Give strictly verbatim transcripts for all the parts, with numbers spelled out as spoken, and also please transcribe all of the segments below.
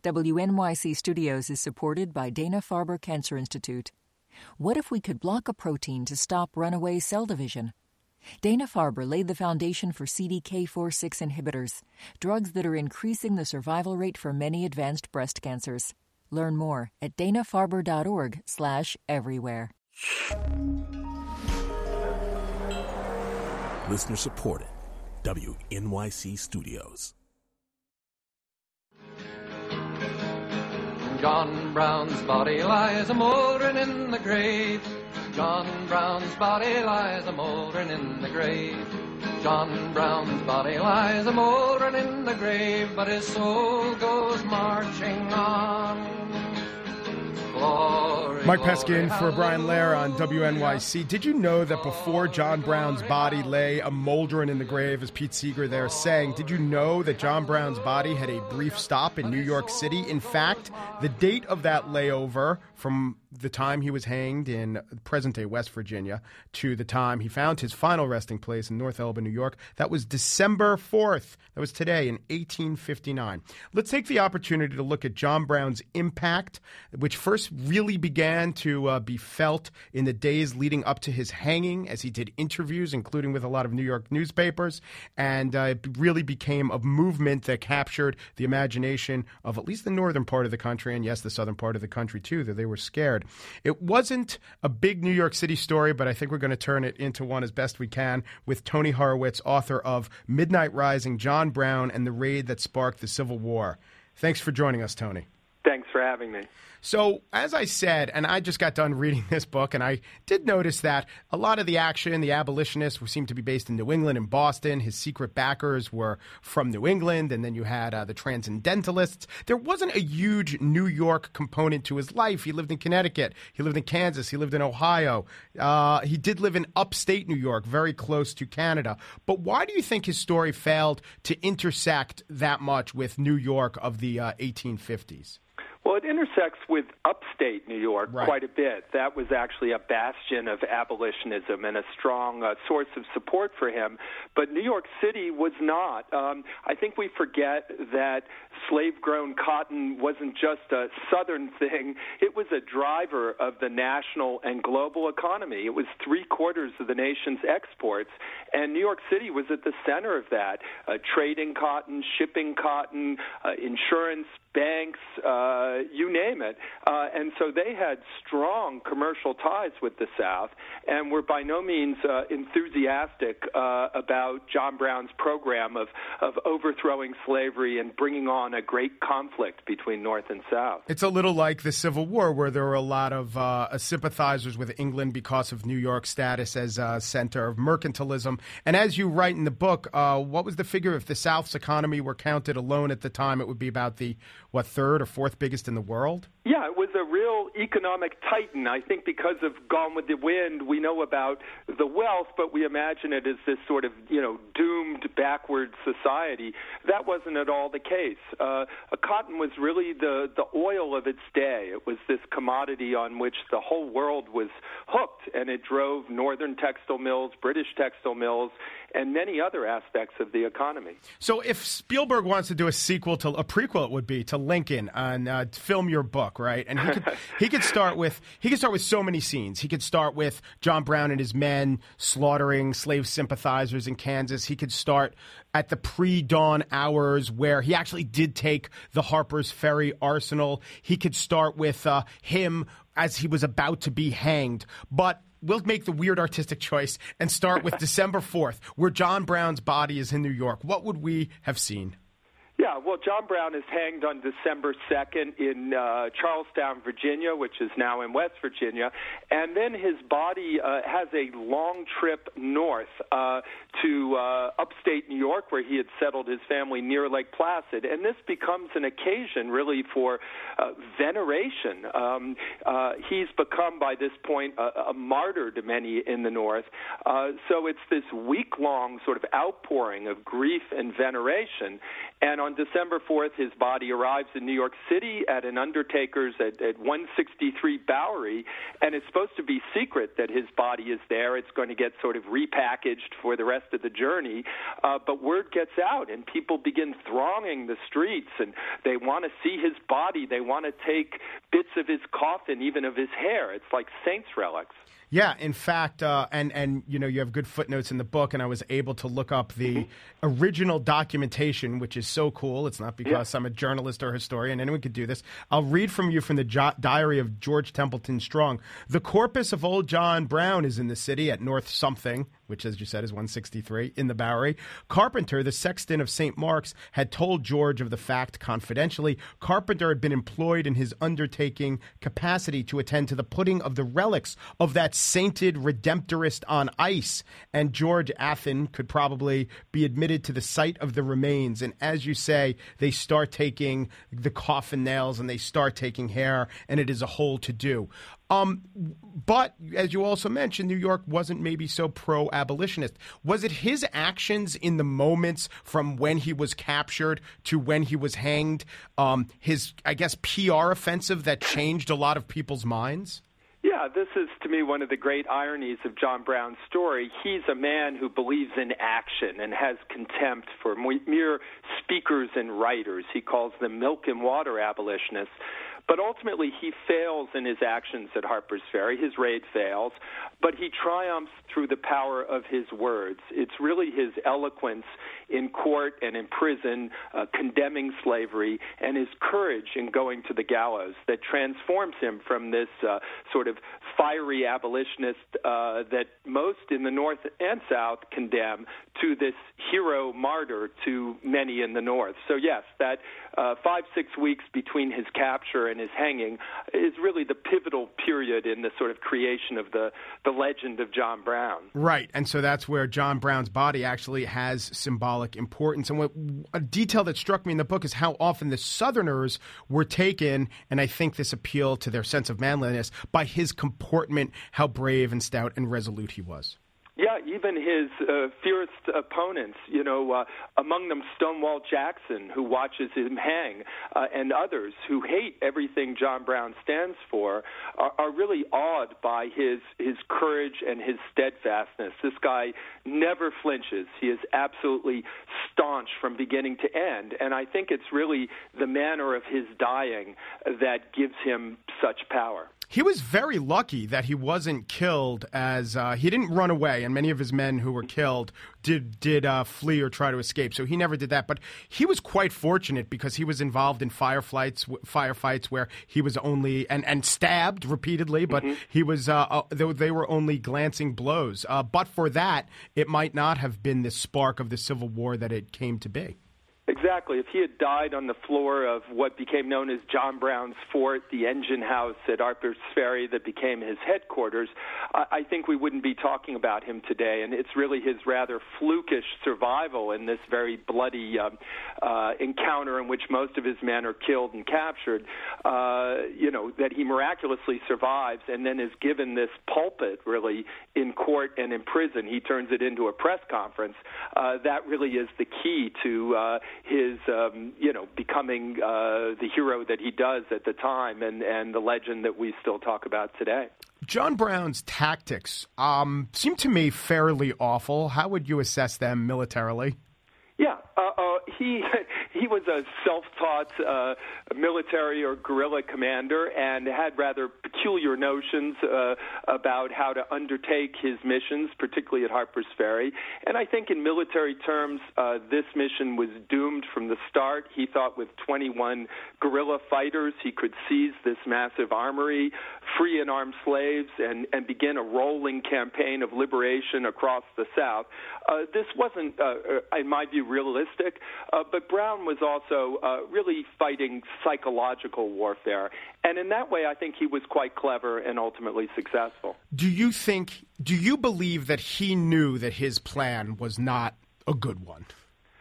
W N Y C Studios is supported by Dana-Farber Cancer Institute. What if we could block a protein to stop runaway cell division? Dana-Farber laid the foundation for C D K four six inhibitors, drugs that are increasing the survival rate for many advanced breast cancers. Learn more at dana-farber.org slash everywhere. Listener supported. W N Y C Studios. John Brown's body lies a-mouldering in the grave. John Brown's body lies a-mouldering in the grave. John Brown's body lies a-mouldering in the grave, but his soul goes marching on. Glory, Mike glory, Peskin for Brian Lehrer on W N Y C. Did you know that before John Brown's body lay a mouldering in the grave, as Pete Seeger there saying, did you know that John Brown's body had a brief stop in New York City? In fact, the date of that layover from the time he was hanged in present-day West Virginia to the time he found his final resting place in North Elba, New York, that was December fourth. That was today in eighteen fifty-nine. Let's take the opportunity to look at John Brown's impact, which first really began to uh, be felt in the days leading up to his hanging, as he did interviews, including with a lot of New York newspapers, and uh, it really became a movement that captured the imagination of at least the northern part of the country, and yes, the southern part of the country too, that they were scared. It wasn't a big New York City story, but I think we're going to turn it into one as best we can with Tony Horowitz, author of Midnight Rising, John Brown, and the Raid That Sparked the Civil War. Thanks for joining us, Tony. Thanks for having me. So, as I said, and I just got done reading this book, and I did notice that a lot of the action, the abolitionists, seemed to be based in New England and Boston. His secret backers were from New England, and then you had uh, the Transcendentalists. There wasn't a huge New York component to his life. He lived in Connecticut. He lived in Kansas. He lived in Ohio. Uh, he did live in upstate New York, very close to Canada. But why do you think his story failed to intersect that much with New York of the uh, eighteen fifties? Well, it intersects with upstate New York right. quite a bit. That was actually a bastion of abolitionism and a strong uh, source of support for him. But New York City was not. Um, I think we forget that slave-grown cotton wasn't just a southern thing. It was a driver of the national and global economy. It was three-quarters of the nation's exports, and New York City was at the center of that, uh, trading cotton, shipping cotton, uh, insurance, banks, uh, you name it. Uh, and so they had strong commercial ties with the South and were by no means uh, enthusiastic uh, about John Brown's program of, of overthrowing slavery and bringing on a great conflict between North and South. It's a little like the Civil War, where there were a lot of uh, sympathizers with England because of New York's status as a center of mercantilism. And as you write in the book, uh, what was the figure? If the South's economy were counted alone at the time, it would be about the, what, third or fourth biggest in the world? Yeah, it was a real economic titan. I think because of Gone with the Wind, we know about the wealth, but we imagine it as this sort of, you know, doomed backward society. That wasn't at all the case. Uh, cotton was really the, the oil of its day. It was this commodity on which the whole world was hooked, and it drove northern textile mills, British textile mills, and many other aspects of the economy. So if Spielberg wants to do a sequel to, a prequel it would be, to Lincoln, and uh, film your book, right? And he could he could start with he could start with so many scenes. He could start with John Brown and his men slaughtering slave sympathizers in Kansas. He could start at the pre-dawn hours where he actually did take the Harper's Ferry arsenal. He could start with uh, him as he was about to be hanged. But we'll make the weird artistic choice and start with December fourth, where John Brown's body is in New York. What would we have seen? Yeah, well, John Brown is hanged on December second in uh, Charlestown, Virginia, which is now in West Virginia. And then his body uh, has a long trip north uh, to uh, upstate New York, where he had settled his family near Lake Placid. And this becomes an occasion, really, for uh, veneration. Um, uh, he's become, by this point, a, a martyr to many in the North. Uh, so it's this week-long sort of outpouring of grief and veneration. And on on December fourth, his body arrives in New York City at an undertaker's at, at one sixty-three Bowery, and it's supposed to be secret that his body is there. It's going to get sort of repackaged for the rest of the journey, uh, but word gets out, and people begin thronging the streets, and they want to see his body. They want to take bits of his coffin, even of his hair. It's like saints' relics. Yeah, in fact, uh, and, and, you know, you have good footnotes in the book, and I was able to look up the mm-hmm. original documentation, which is so cool. It's not because yeah. I'm a journalist or historian. Anyone could do this. I'll read from you from the jo- diary of George Templeton Strong. The corpus of old John Brown is in the city at North Something, which, as you said, is one sixty-three, in the Bowery. Carpenter, the sexton of Saint Mark's, had told George of the fact confidentially. Carpenter had been employed in his undertaking capacity to attend to the putting of the relics of that sainted redemptorist on ice, and George Athen could probably be admitted to the site of the remains. And as you say, they start taking the coffin nails and they start taking hair, and it is a whole to-do. Um, but, as you also mentioned, New York wasn't maybe so pro-abolitionist. Was it his actions in the moments from when he was captured to when he was hanged, um, his, I guess, P R offensive that changed a lot of people's minds? Yeah, this is, to me, one of the great ironies of John Brown's story. He's a man who believes in action and has contempt for mere speakers and writers. He calls them milk and water abolitionists. But ultimately, he fails in his actions at Harper's Ferry. His raid fails, but he triumphs through the power of his words. It's really his eloquence in court and in prison, uh, condemning slavery, and his courage in going to the gallows that transforms him from this uh, sort of fiery abolitionist uh, that most in the North and South condemn to this hero martyr to many in the North. So, yes, that uh, five, six weeks between his capture and his hanging is really the pivotal period in the sort of creation of the, the legend of John Brown. Right, and so that's where John Brown's body actually has symbolic importance. And what a detail that struck me in the book is how often the Southerners were taken, and I think this appealed to their sense of manliness, by his comportment, how brave and stout and resolute he was. Yeah, even his uh, fierce opponents, you know, uh, among them Stonewall Jackson, who watches him hang, uh, and others who hate everything John Brown stands for, are, are really awed by his, his courage and his steadfastness. This guy never flinches. He is absolutely staunch from beginning to end, and I think it's really the manner of his dying that gives him such power. He was very lucky that he wasn't killed as uh, he didn't run away, and many of his men who were killed did did uh, flee or try to escape. So he never did that. But he was quite fortunate because he was involved in firefights, firefights where he was only and, and stabbed repeatedly, but mm-hmm. he was uh, uh, they, they were only glancing blows. Uh, but for that, it might not have been the spark of the Civil War that it came to be. Exactly. If he had died on the floor of what became known as John Brown's Fort, the engine house at Harper's Ferry that became his headquarters, I, I think we wouldn't be talking about him today. And it's really his rather flukish survival in this very bloody uh, uh, encounter in which most of his men are killed and captured, uh, you know, that he miraculously survives and then is given this pulpit, really, in court and in prison. He turns it into a press conference. Uh, that really is the key to uh, his, um, you know, becoming uh, the hero that he does at the time and, and the legend that we still talk about today. John Brown's tactics um, seem to me fairly awful. How would you assess them militarily? Yeah, uh, uh, he he was a self-taught uh, military or guerrilla commander and had rather peculiar notions uh, about how to undertake his missions, particularly at Harper's Ferry. And I think in military terms, uh, this mission was doomed from the start. He thought with twenty-one guerrilla fighters, he could seize this massive armory, free and arm slaves, and, and begin a rolling campaign of liberation across the South. Uh, this wasn't, uh, in my view, realistic, uh, but Brown was also uh, really fighting psychological warfare. And in that way, I think he was quite clever and ultimately successful. Do you think, do you believe that he knew that his plan was not a good one?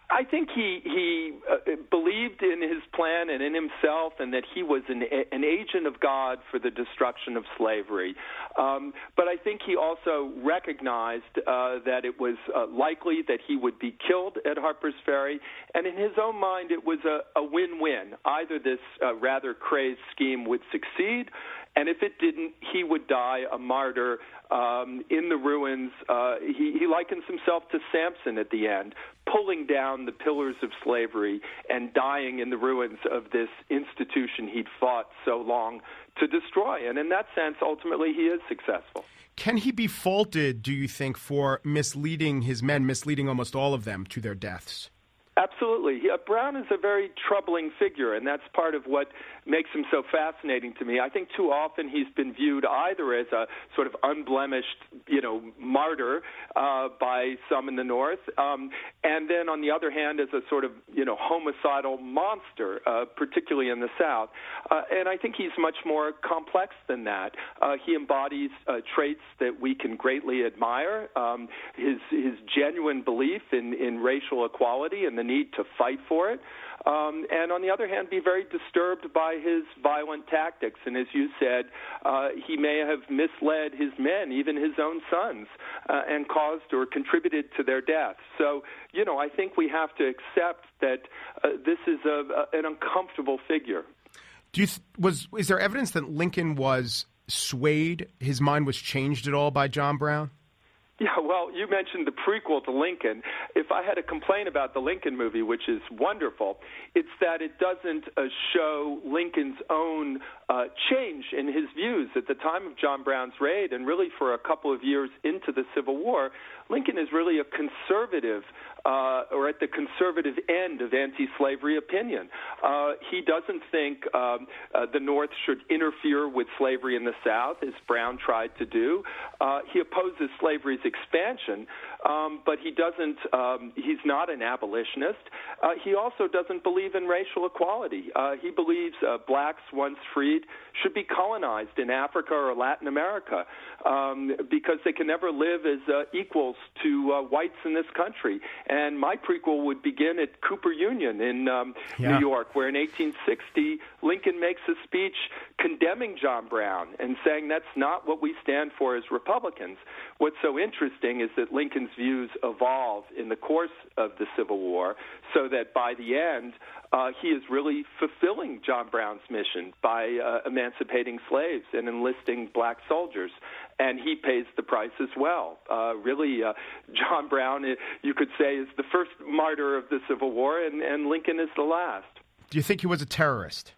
I think he he uh, believed in his plan and in himself, and that he was an an agent of God for the destruction of slavery. Um, but I think he also recognized uh, that it was uh, likely that he would be killed at Harper's Ferry, and in his own mind, it was a, a win-win. Either this uh, rather crazed scheme would succeed, and if it didn't, he would die a martyr um, in the ruins. Uh, he, he likens himself to Samson at the end, pulling down the pillars of slavery and dying in the ruins of this institution he'd fought so long to destroy. And in that sense, ultimately, he is successful. Can he be faulted, do you think, for misleading his men, misleading almost all of them to their deaths? Absolutely. Yeah, Brown is a very troubling figure, and that's part of what makes him so fascinating to me. I think too often he's been viewed either as a sort of unblemished, you know, martyr uh, by some in the North, um, and then on the other hand as a sort of, you know, homicidal monster, uh, particularly in the South. Uh, and I think he's much more complex than that. Uh, he embodies uh, traits that we can greatly admire, um, his his genuine belief in, in racial equality and the need to fight for it. Um, and on the other hand, be very disturbed by his violent tactics. And as you said, uh, he may have misled his men, even his own sons, uh, and caused or contributed to their death. So, you know, I think we have to accept that uh, this is a, a, an uncomfortable figure. Do you th- was is there evidence that Lincoln was swayed, his mind was changed at all by John Brown? Yeah, well, you mentioned the prequel to Lincoln. If I had a complaint about the Lincoln movie, which is wonderful, it's that it doesn't uh, show Lincoln's own uh, change in his views at the time of John Brown's raid, and really for a couple of years into the Civil War. Lincoln is really a conservative, uh, or at the conservative end of anti-slavery opinion. Uh, he doesn't think um, uh, the North should interfere with slavery in the South, as Brown tried to do. Uh, he opposes slavery's expansion, um, but he doesn't. Um, he's not an abolitionist. Uh, he also doesn't believe in racial equality. Uh, he believes uh, blacks, once freed, should be colonized in Africa or Latin America um, because they can never live as uh, equals to uh, whites in this country. And my prequel would begin at Cooper Union in um, yeah. New York, where in eighteen sixty, Lincoln makes a speech condemning John Brown and saying that's not what we stand for as Republicans. What's so interesting is that Lincoln's views evolve in the course of the Civil War, so that by the end, uh, he is really fulfilling John Brown's mission by uh, emancipating slaves and enlisting black soldiers. And he pays the price as well. Uh, really, uh, John Brown, you could say, is the first martyr of the Civil War, and, and Lincoln is the last. Do you think he was a terrorist?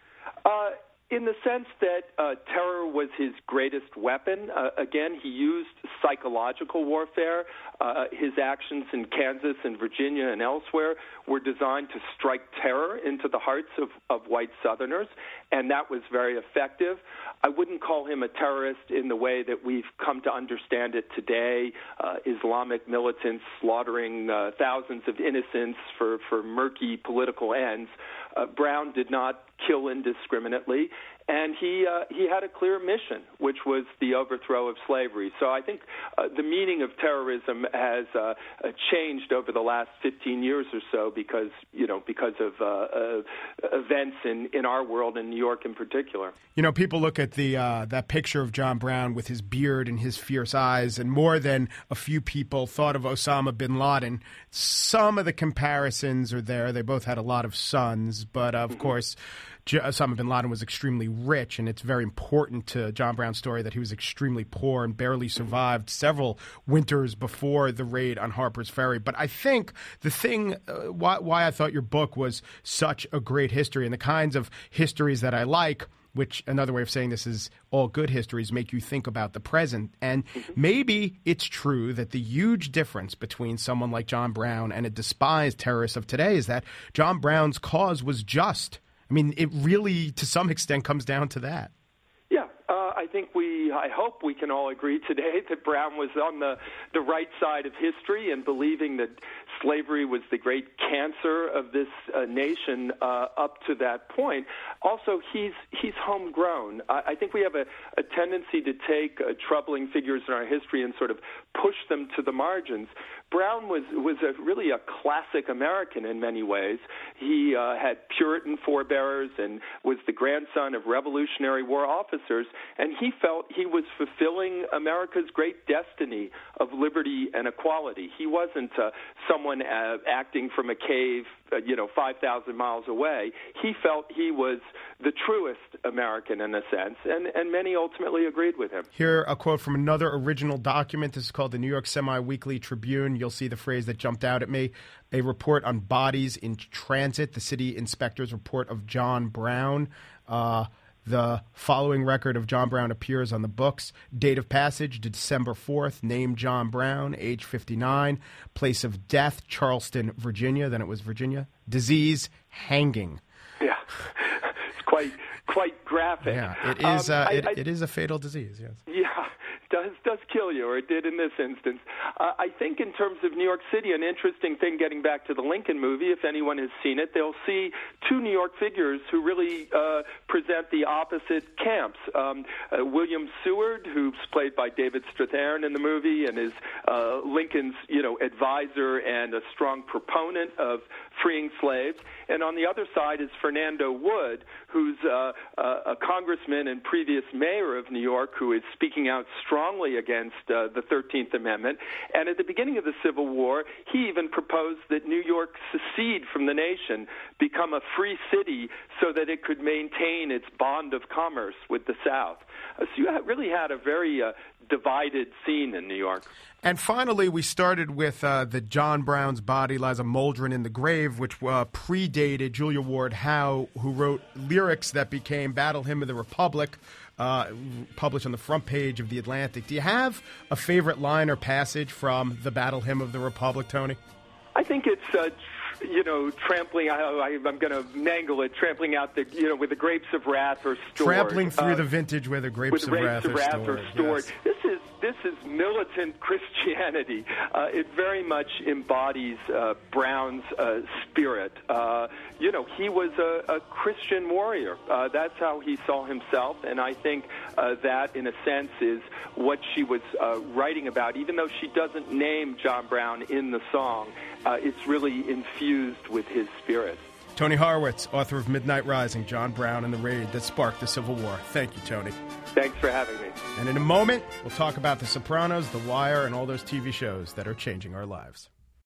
Uh, in the sense that uh, terror was his greatest weapon. Uh, again, he used psychological warfare. Uh, his actions in Kansas and Virginia and elsewhere were designed to strike terror into the hearts of, of white Southerners, and that was very effective. I wouldn't call him a terrorist in the way that we've come to understand it today, uh, Islamic militants slaughtering uh, thousands of innocents for, for murky political ends. Uh, Brown did not kill indiscriminately, and he uh, he had a clear mission, which was the overthrow of slavery. So I think uh, the meaning of terrorism has uh, uh, changed over the last fifteen years or so because you know because of uh, uh, events in, in our world, in New York in particular. You know, people look at the uh, that picture of John Brown with his beard and his fierce eyes, and more than a few people thought of Osama bin Laden. Some of the comparisons are there. They both had a lot of sons, but of mm-hmm. course, Osama bin Laden was extremely rich, and it's very important to John Brown's story that he was extremely poor and barely survived several winters before the raid on Harper's Ferry. But I think the thing uh, why, why I thought your book was such a great history, and the kinds of histories that I like, which another way of saying this is all good histories make you think about the present. And maybe it's true that the huge difference between someone like John Brown and a despised terrorist of today is that John Brown's cause was just. I mean, it really, to some extent, comes down to that. Yeah, uh, I think we, I hope we can all agree today that Brown was on the, the right side of history and believing that slavery was the great cancer of this uh, nation uh, up to that point. Also, he's he's homegrown. I, I think we have a, a tendency to take uh, troubling figures in our history and sort of push them to the margins. Brown was was a, really a classic American in many ways. He uh, had Puritan forebears and was the grandson of Revolutionary War officers, and he felt he was fulfilling America's great destiny of liberty and equality. He wasn't uh, someone uh, acting from a cave, uh, you know, five thousand miles away. He felt he was the truest American in a sense, and, and many ultimately agreed with him. Here, a quote from another original document. This is called the New York Semi-Weekly Tribune. You'll see the phrase that jumped out at me. A report on bodies in transit, the city inspector's report of John Brown. Uh, the following record of John Brown appears on the books. Date of passage, December fourth. Name, John Brown, age fifty-nine. Place of death, Charleston, Virginia. Then it was Virginia. Disease, hanging. Yeah, it's quite quite graphic. Yeah, it is. Um, uh, I, it, I, it is a fatal disease. Yes. Yeah. Does does kill you, or it did in this instance. Uh, I think in terms of New York City, an interesting thing, getting back to the Lincoln movie, if anyone has seen it, they'll see two New York figures who really uh, present the opposite camps. Um, uh, William Seward, who's played by David Strathairn in the movie, and is uh, Lincoln's you know advisor and a strong proponent of freeing slaves. And on the other side is Fernando Wood, who's uh, a congressman and previous mayor of New York, who is speaking out strongly against uh, the thirteenth Amendment. And at the beginning of the Civil War, he even proposed that New York secede from the nation, become a free city so that it could maintain its bond of commerce with the South. Uh, so you ha- really had a very uh, divided scene in New York. And finally, we started with uh, the John Brown's Body Lies a Mouldering in the Grave, which uh, predated Julia Ward Howe, who wrote lyrics that became Battle Hymn of the Republic, uh, published on the front page of The Atlantic. Do you have a favorite line or passage from the Battle Hymn of the Republic, Tony? I think it's, uh, tr- you know, trampling, I, I, I'm going to mangle it, trampling out the, you know, where the grapes of wrath are stored. Trampling through uh, the vintage where the grapes, with of, grapes wrath, of are wrath stored. are stored. Yes. This is This is militant Christianity. Uh, it very much embodies uh, Brown's uh, spirit. Uh, you know, he was a, a Christian warrior. Uh, that's how he saw himself, and I think uh, that, in a sense, is what she was uh, writing about. Even though she doesn't name John Brown in the song, uh, it's really infused with his spirit. Tony Horwitz, author of Midnight Rising, John Brown and the Raid That Sparked the Civil War. Thank you, Tony. Thanks for having me. And in a moment, we'll talk about The Sopranos, The Wire, and all those T V shows that are changing our lives.